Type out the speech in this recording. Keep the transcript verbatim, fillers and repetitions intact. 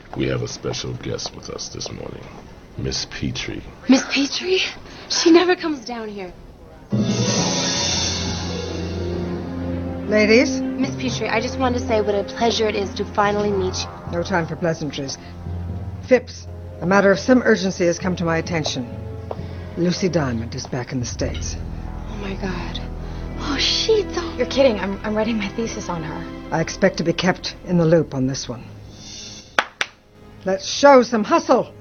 We have a special guest with us this morning, Miss Petrie. Miss Petrie? She never comes down here. Ladies? Miss Petrie, I just wanted to say what a pleasure it is to finally meet you. No time for pleasantries. Phipps, a matter of some urgency has come to my attention. Lucy Diamond is back in the States. Oh, my God. Oh, Shito. You're kidding. I'm, I'm writing my thesis on her. I expect to be kept in the loop on this one. Let's show some hustle.